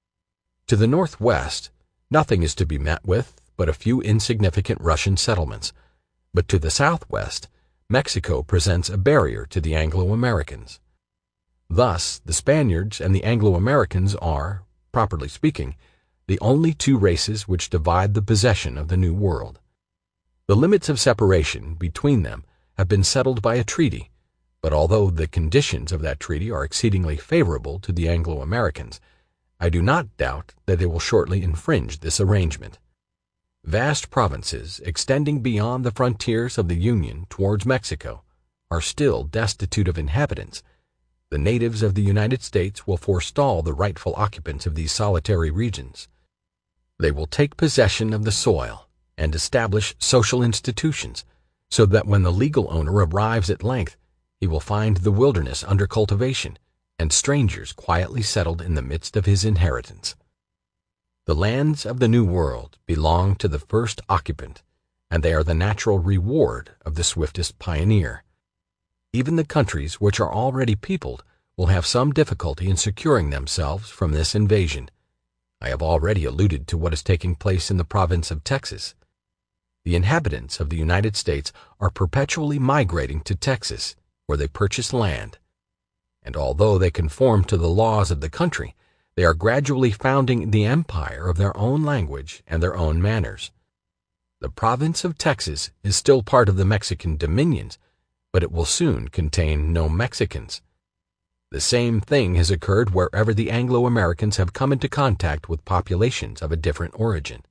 To the northwest, nothing is to be met with but a few insignificant Russian settlements, but to the southwest, Mexico presents a barrier to the Anglo-Americans. Thus, the Spaniards and the Anglo-Americans are, properly speaking, the only two races which divide the possession of the New World. The limits of separation between them have been settled by a treaty, but although the conditions of that treaty are exceedingly favorable to the Anglo-Americans, I do not doubt that they will shortly infringe this arrangement. Vast provinces extending beyond the frontiers of the Union towards Mexico are still destitute of inhabitants. The natives of the United States will forestall the rightful occupants of these solitary regions. They will take possession of the soil and establish social institutions, so that when the legal owner arrives at length, he will find the wilderness under cultivation and strangers quietly settled in the midst of his inheritance. The lands of the New World belong to the first occupant, and they are the natural reward of the swiftest pioneer. Even the countries which are already peopled will have some difficulty in securing themselves from this invasion. I have already alluded to what is taking place in the province of Texas. The inhabitants of the United States are perpetually migrating to Texas, where they purchase land, and although they conform to the laws of the country, they are gradually founding the empire of their own language and their own manners. The province of Texas is still part of the Mexican dominions, but it will soon contain no Mexicans. The same thing has occurred wherever the Anglo-Americans have come into contact with populations of a different origin.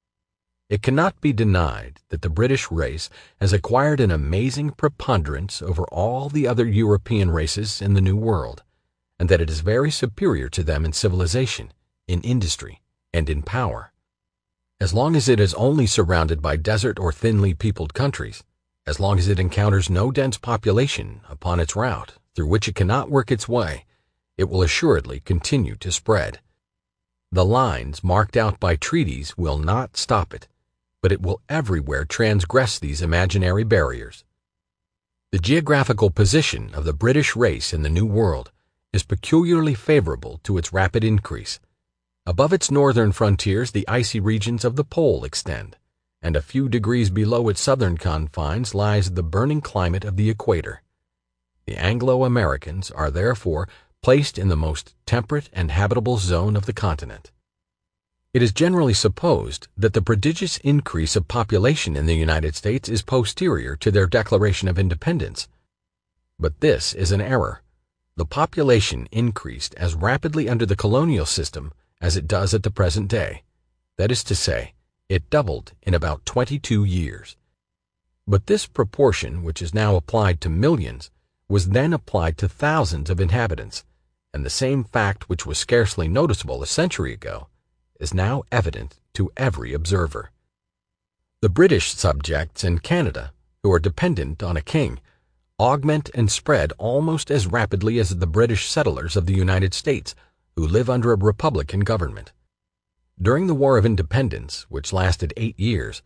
It cannot be denied that the British race has acquired an amazing preponderance over all the other European races in the New World, and that it is very superior to them in civilization, in industry, and in power. As long as it is only surrounded by desert or thinly peopled countries, as long as it encounters no dense population upon its route through which it cannot work its way, it will assuredly continue to spread. The lines marked out by treaties will not stop it, but it will everywhere transgress these imaginary barriers. The geographical position of the British race in the New World is peculiarly favorable to its rapid increase. Above its northern frontiers the icy regions of the pole extend, and a few degrees below its southern confines lies the burning climate of the equator. The Anglo-Americans are therefore placed in the most temperate and habitable zone of the continent. It is generally supposed that the prodigious increase of population in the United States is posterior to their declaration of independence. But this is an error. The population increased as rapidly under the colonial system as it does at the present day. That is to say, it doubled in about twenty-two years. But this proportion, which is now applied to millions, was then applied to thousands of inhabitants, and the same fact which was scarcely noticeable a century ago is now evident to every observer. The British subjects in Canada, who are dependent on a king, augment and spread almost as rapidly as the British settlers of the United States, who live under a republican government. During the War of Independence, which lasted eight years,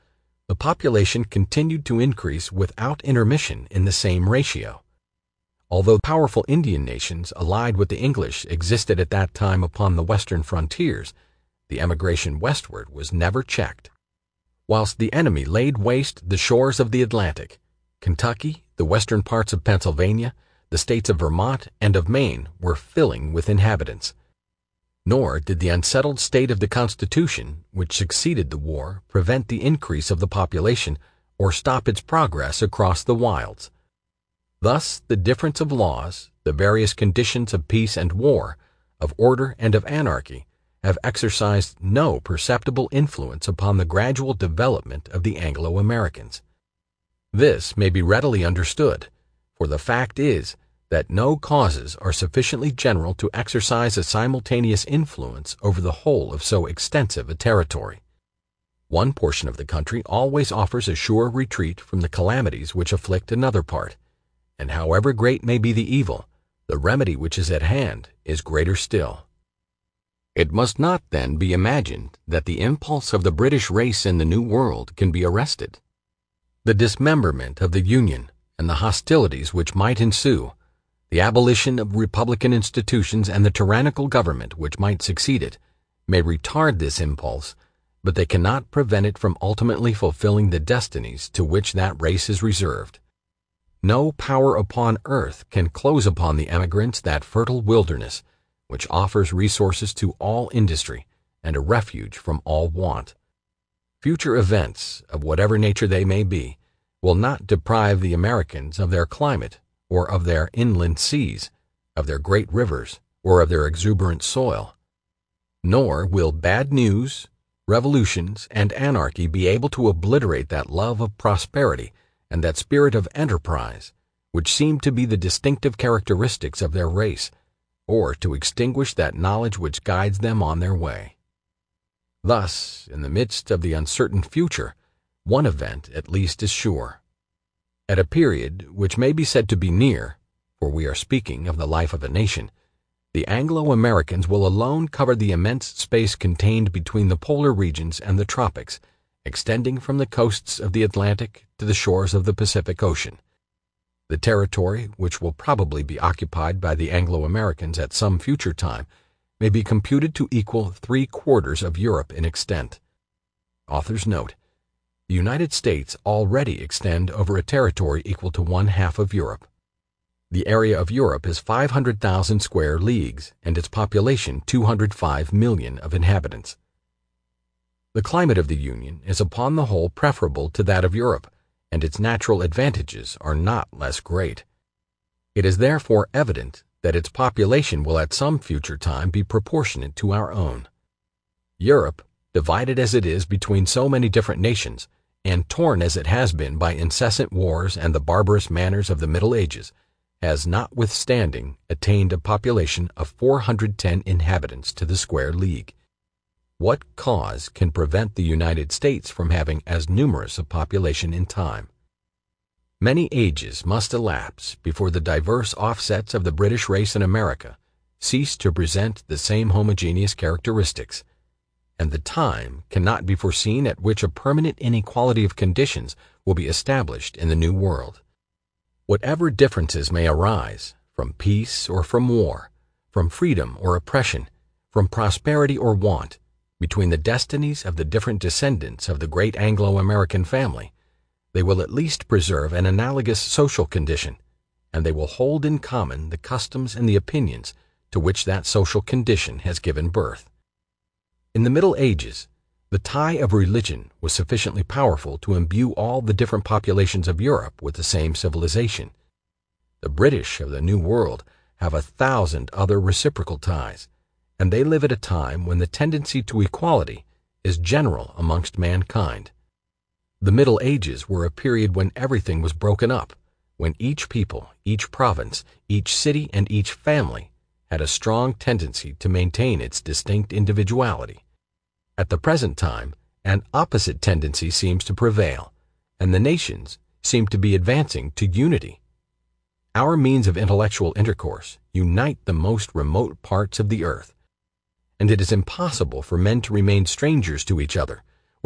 the population continued to increase without intermission in the same ratio. Although powerful Indian nations allied with the English existed at that time upon the western frontiers, the emigration westward was never checked. Whilst the enemy laid waste the shores of the Atlantic, Kentucky, the western parts of Pennsylvania, the states of Vermont and of Maine were filling with inhabitants. Nor did the unsettled state of the Constitution, which succeeded the war, prevent the increase of the population or stop its progress across the wilds. Thus, the difference of laws, the various conditions of peace and war, of order and of anarchy, have exercised no perceptible influence upon the gradual development of the Anglo-Americans. This may be readily understood, for the fact is that no causes are sufficiently general to exercise a simultaneous influence over the whole of so extensive a territory. One portion of the country always offers a sure retreat from the calamities which afflict another part, and however great may be the evil, the remedy which is at hand is greater still. It must not then be imagined that the impulse of the British race in the New World can be arrested. The dismemberment of the Union and the hostilities which might ensue, the abolition of republican institutions and the tyrannical government which might succeed it, may retard this impulse, but they cannot prevent it from ultimately fulfilling the destinies to which that race is reserved. No power upon earth can close upon the emigrants that fertile wilderness, which offers resources to all industry and a refuge from all want. Future events, of whatever nature they may be, will not deprive the Americans of their climate, or of their inland seas, of their great rivers, or of their exuberant soil. Nor will bad news, revolutions, and anarchy be able to obliterate that love of prosperity and that spirit of enterprise which seem to be the distinctive characteristics of their race, or to extinguish that knowledge which guides them on their way. Thus, in the midst of the uncertain future, one event at least is sure. At a period which may be said to be near, for we are speaking of the life of a nation, the Anglo-Americans will alone cover the immense space contained between the polar regions and the tropics, extending from the coasts of the Atlantic to the shores of the Pacific Ocean. The territory, which will probably be occupied by the Anglo-Americans at some future time, may be computed to equal three quarters of Europe in extent. Author's note: the United States already extend over a territory equal to one half of Europe. The area of Europe is five hundred thousand square leagues, and its population two hundred five million of inhabitants. The climate of the Union is upon the whole preferable to that of Europe, and its natural advantages are not less great. It is therefore evident that its population will at some future time be proportionate to our own. Europe, divided as it is between so many different nations, and torn as it has been by incessant wars and the barbarous manners of the Middle Ages, has notwithstanding attained a population of four hundred ten inhabitants to the square league. What cause can prevent the United States from having as numerous a population in time? Many ages must elapse before the diverse offsets of the British race in America cease to present the same homogeneous characteristics, and the time cannot be foreseen at which a permanent inequality of conditions will be established in the New World. Whatever differences may arise, from peace or from war, from freedom or oppression, from prosperity or want, between the destinies of the different descendants of the great Anglo-American family, they will at least preserve an analogous social condition, and they will hold in common the customs and the opinions to which that social condition has given birth. In the Middle Ages, the tie of religion was sufficiently powerful to imbue all the different populations of Europe with the same civilization. The British of the New World have a thousand other reciprocal ties, and they live at a time when the tendency to equality is general amongst mankind. The Middle Ages were a period when everything was broken up, when each people, each province, each city, and each family had a strong tendency to maintain its distinct individuality. At the present time, an opposite tendency seems to prevail, and the nations seem to be advancing to unity. Our means of intellectual intercourse unite the most remote parts of the earth, and it is impossible for men to remain strangers to each other,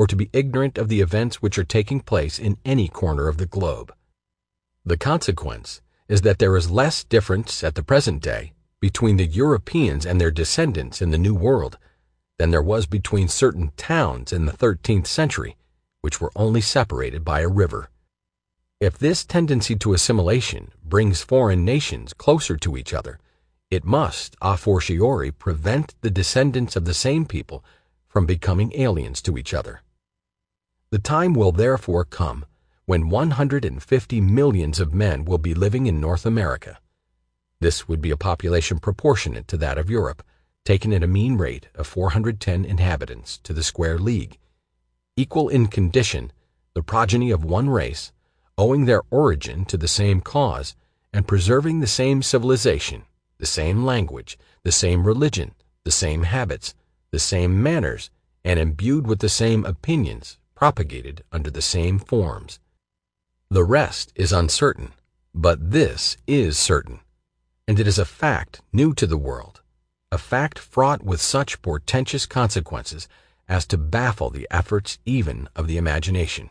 or to be ignorant of the events which are taking place in any corner of the globe. The consequence is that there is less difference at the present day between the Europeans and their descendants in the New World than there was between certain towns in the thirteenth century, which were only separated by a river. If this tendency to assimilation brings foreign nations closer to each other, it must, a fortiori, prevent the descendants of the same people from becoming aliens to each other. The time will therefore come when one hundred fifty millions of men will be living in North America. This would be a population proportionate to that of Europe, taken at a mean rate of four hundred ten inhabitants to the square league, equal in condition, the progeny of one race, owing their origin to the same cause, and preserving the same civilization, the same language, the same religion, the same habits, the same manners, and imbued with the same opinions, propagated under the same forms. The rest is uncertain, but this is certain, and it is a fact new to the world, a fact fraught with such portentous consequences as to baffle the efforts even of the imagination.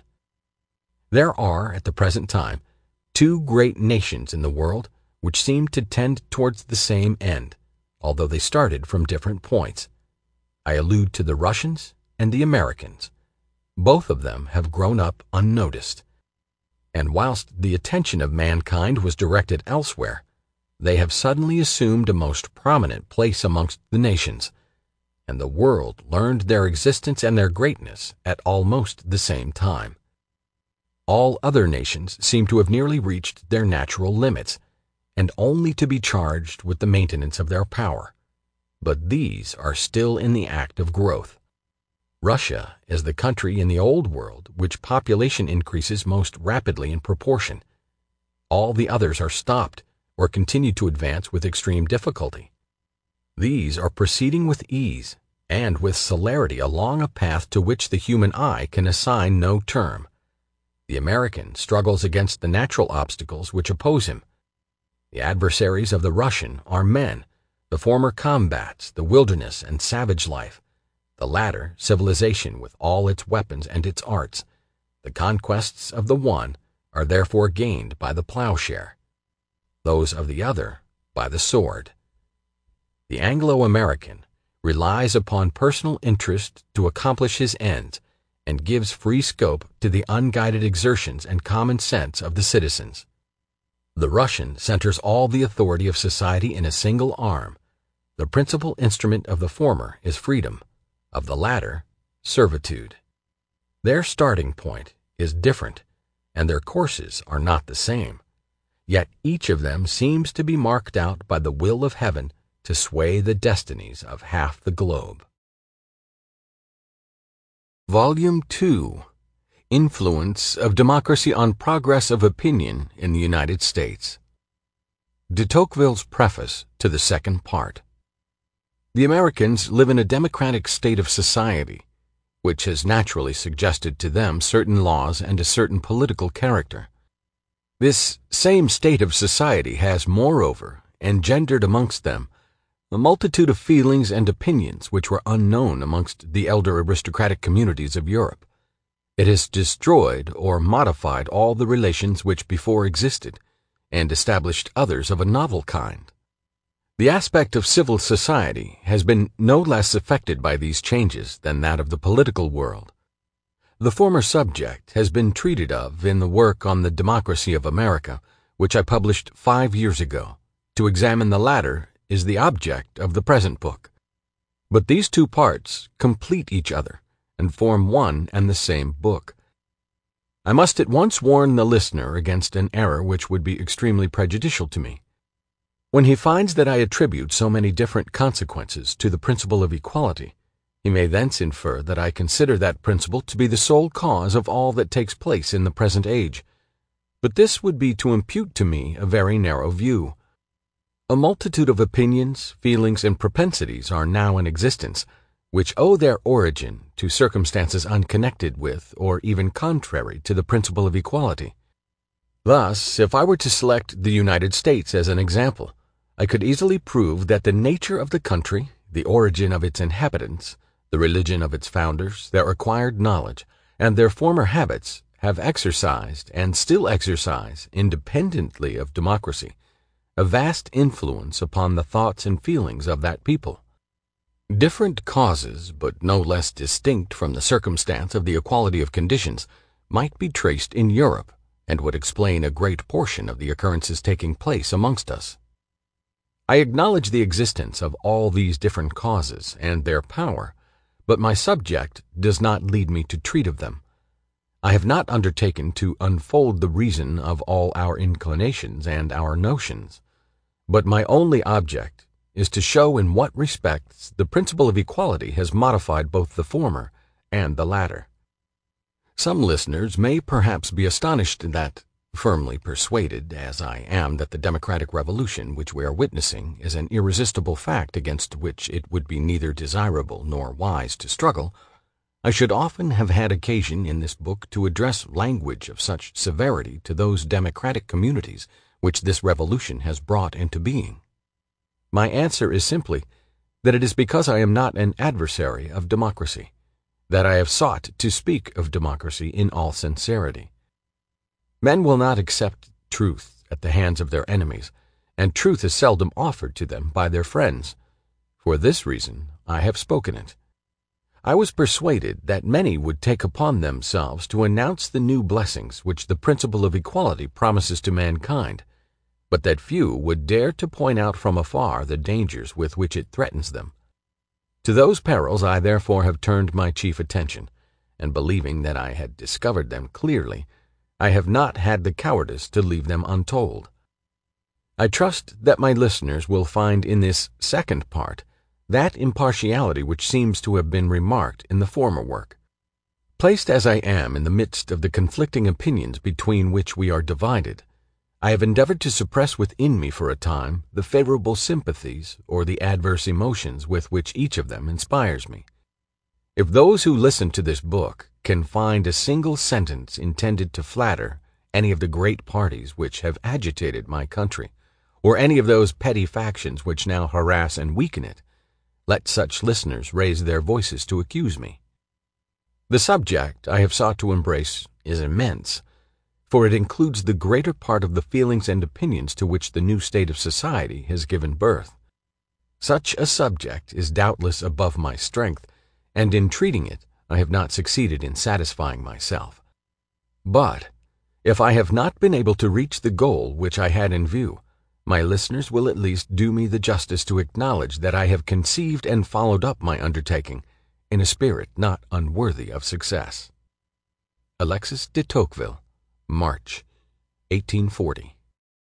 There are, at the present time, two great nations in the world which seem to tend towards the same end, although they started from different points. I allude to the Russians and the Americans. Both of them have grown up unnoticed, and whilst the attention of mankind was directed elsewhere, they have suddenly assumed a most prominent place amongst the nations, and the world learned their existence and their greatness at almost the same time. All other nations seem to have nearly reached their natural limits, and only to be charged with the maintenance of their power. But these are still in the act of growth. Russia is the country in the Old World which population increases most rapidly in proportion. All the others are stopped or continue to advance with extreme difficulty. These are proceeding with ease and with celerity along a path to which the human eye can assign no term. The American struggles against the natural obstacles which oppose him. The adversaries of the Russian are men, the former combats, the wilderness and savage life, the latter civilization with all its weapons and its arts. The conquests of the one are therefore gained by the plowshare, those of the other by the sword. The Anglo-American relies upon personal interest to accomplish his ends, and gives free scope to the unguided exertions and common sense of the citizens. The Russian centers all the authority of society in a single arm. The principal instrument of the former is freedom, of the latter, servitude. Their starting point is different, and their courses are not the same, yet each of them seems to be marked out by the will of heaven to sway the destinies of half the globe. Volume two. Influence of Democracy on Progress of Opinion in the United States. De Tocqueville's Preface to the Second Part. The Americans live in a democratic state of society, which has naturally suggested to them certain laws and a certain political character. This same state of society has, moreover, engendered amongst them a multitude of feelings and opinions which were unknown amongst the elder aristocratic communities of Europe. It has destroyed or modified all the relations which before existed, and established others of a novel kind. The aspect of civil society has been no less affected by these changes than that of the political world. The former subject has been treated of in the work on the Democracy of America, which I published five years ago. To examine the latter is the object of the present book. But these two parts complete each other and form one and the same book. I must at once warn the listener against an error which would be extremely prejudicial to me. When he finds that I attribute so many different consequences to the principle of equality, he may thence infer that I consider that principle to be the sole cause of all that takes place in the present age. But this would be to impute to me a very narrow view. A multitude of opinions, feelings, and propensities are now in existence, which owe their origin to circumstances unconnected with, or even contrary to, the principle of equality. Thus, if I were to select the United States as an example, I could easily prove that the nature of the country, the origin of its inhabitants, The religion of its founders, their acquired knowledge, and their former habits have exercised and still exercise, independently of democracy, a vast influence upon the thoughts and feelings of that people. Different causes, but no less distinct from the circumstance of the equality of conditions, might be traced in Europe, and would explain a great portion of the occurrences taking place amongst us. I acknowledge the existence of all these different causes and their power, but my subject does not lead me to treat of them. I have not undertaken to unfold the reason of all our inclinations and our notions, but my only object is to show in what respects the principle of equality has modified both the former and the latter. Some listeners may perhaps be astonished that, firmly persuaded as I am that the democratic revolution which we are witnessing is an irresistible fact against which it would be neither desirable nor wise to struggle, I should often have had occasion in this book to address language of such severity to those democratic communities which this revolution has brought into being. My answer is simply that it is because I am not an adversary of democracy, that I have sought to speak of democracy in all sincerity. Men will not accept truth at the hands of their enemies, and truth is seldom offered to them by their friends. For this reason I have spoken it. I was persuaded that many would take upon themselves to announce the new blessings which the principle of equality promises to mankind, but that few would dare to point out from afar the dangers with which it threatens them. To those perils I therefore have turned my chief attention, and believing that I had discovered them clearly, I have not had the cowardice to leave them untold. I trust that my listeners will find in this second part that impartiality which seems to have been remarked in the former work. Placed as I am in the midst of the conflicting opinions between which we are divided, I have endeavored to suppress within me for a time the favorable sympathies or the adverse emotions with which each of them inspires me. If those who listen to this book can find a single sentence intended to flatter any of the great parties which have agitated my country, or any of those petty factions which now harass and weaken it, let such listeners raise their voices to accuse me. The subject I have sought to embrace is immense, for it includes the greater part of the feelings and opinions to which the new state of society has given birth. Such a subject is doubtless above my strength, and in treating it I have not succeeded in satisfying myself. But if I have not been able to reach the goal which I had in view, my listeners will at least do me the justice to acknowledge that I have conceived and followed up my undertaking in a spirit not unworthy of success. Alexis de Tocqueville, March, eighteen forty.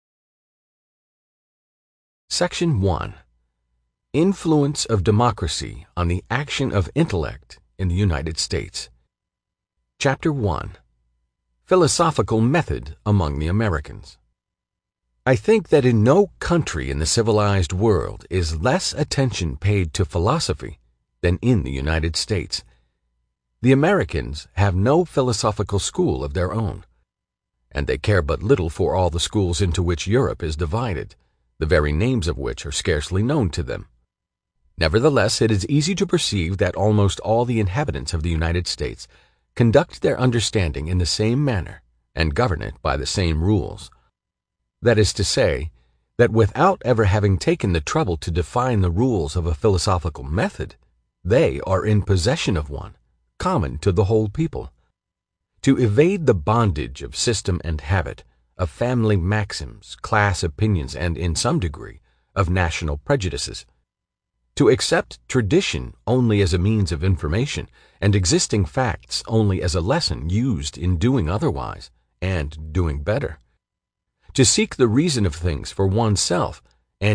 Section one. Influence of Democracy on the Action of Intellect in the United States. Chapter one. Philosophical Method among the Americans. I think that in no country in the civilized world is less attention paid to philosophy than in the United States. The Americans have no philosophical school of their own, and they care but little for all the schools into which Europe is divided, the very names of which are scarcely known to them. Nevertheless, it is easy to perceive that almost all the inhabitants of the United States conduct their understanding in the same manner and govern it by the same rules. That is to say, that without ever having taken the trouble to define the rules of a philosophical method, they are in possession of one, common to the whole people. To evade the bondage of system and habit, of family maxims, class opinions, and, in some degree, of national prejudices. To accept tradition only as a means of information, and existing facts only as a lesson used in doing otherwise, and doing better. To seek the reason of things for oneself,